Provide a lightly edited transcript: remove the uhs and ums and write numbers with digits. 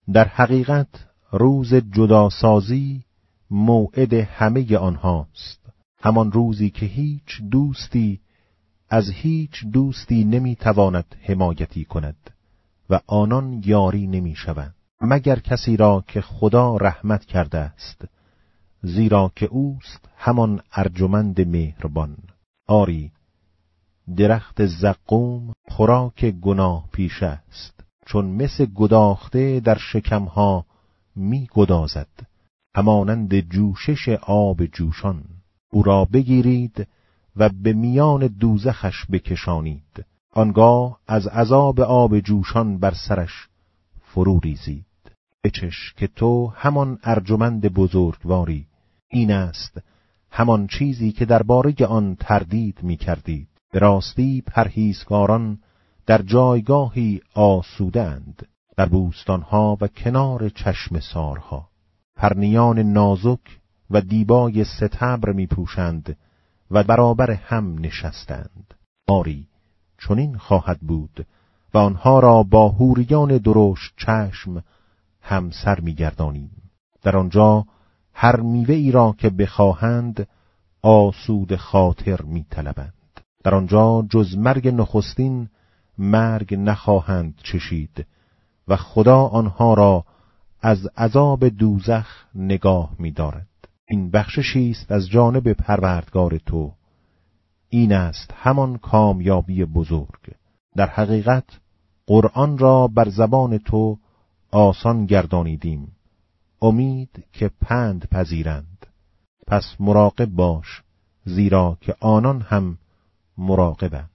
در حقیقت روز جداسازی موعد همه آنهاست، همان روزی که هیچ دوستی از هیچ دوستی نمیتواند حمایتی کند و آنان یاری نمیشوند مگر کسی را که خدا رحمت کرده است، زیرا که اوست همان ارجمند مهربان. آری، درخت زقوم خوراک گناه پیش است، چون مس گداخته در شکمها می گدازد، همانند جوشش آب جوشان. او را بگیرید و به میان دوزخش بکشانید، آنگاه از عذاب آب جوشان بر سرش فرو ریزید. بچش که تو همان ارجمند بزرگواری. این است همان چیزی که درباره آن تردید می کردید. به راستی پرهیزکاران در جایگاهی آسوده‌اند، در بوستانها و کنار چشم سارها. پرنیان نازک و دیبای ستبر می پوشند و برابر هم نشستند. آری، چنین خواهد بود و آنها را با حوریان درشت چشم همسر می گردانیم. در آنجا هر میوه ای را که بخواهند آسود خاطر می طلبند. در آنجا جز مرگ نخستین مرگ نخواهند چشید و خدا آنها را از عذاب دوزخ نگاه می دارد. این بخششی است از جانب پروردگار تو. این است همان کامیابی بزرگ. در حقیقت قرآن را بر زبان تو آسان گردانیدیم، امید که پند پذیرند. پس مراقب باش، زیرا که آنان هم مراقبند.